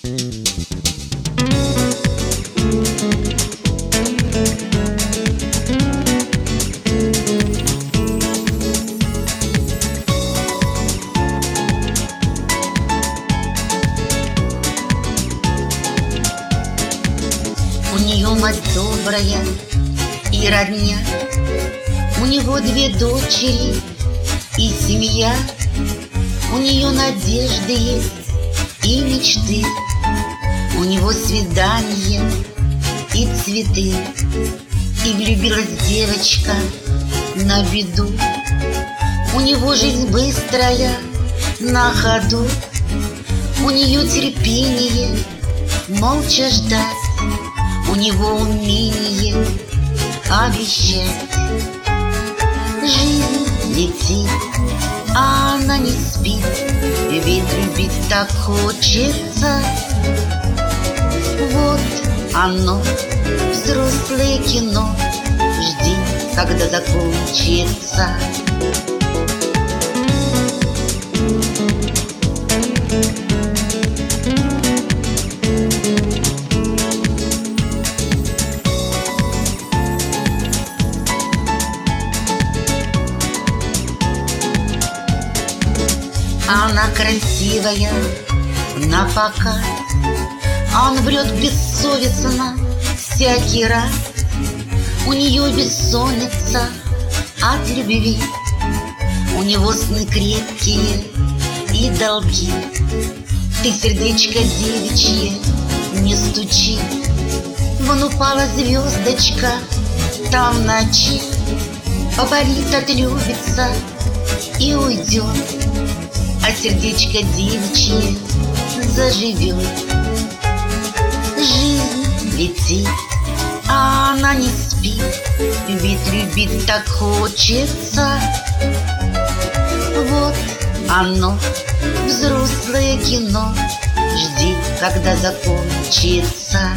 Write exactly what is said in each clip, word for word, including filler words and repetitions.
У нее мать добрая и родня, у него две дочери и семья. У нее надежды есть и мечты, у него свидания и цветы. И влюбилась девочка на беду. У него жизнь быстрая, на ходу. У нее терпение, молча ждать. У него умение обещать. Жизнь летит, а она не спит, ведь любить так хочется. Вот оно, взрослое кино, жди, когда закончится. Она красивая напоказ, а он врет бессовестно всякий раз. У нее бессонница от любви, у него сны крепкие и долги. Ты, сердечко девичье, не стучи, вон упала звездочка там в ночи. Поборит, отлюбится и уйдет, а сердечко девичье заживет. Жизнь летит, а она не спит, ведь любить так хочется. Вот оно, взрослое кино, жди, когда закончится.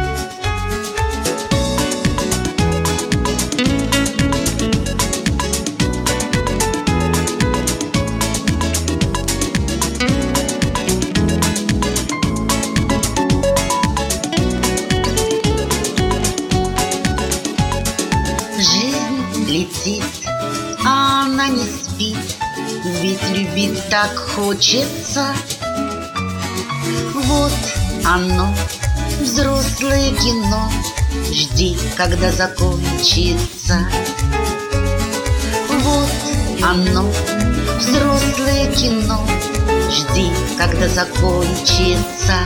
Жизнь летит, а она не спит, ведь любить так хочется. Вот оно, взрослое кино, жди, когда закончится. Вот оно, взрослое кино, жди, когда закончится.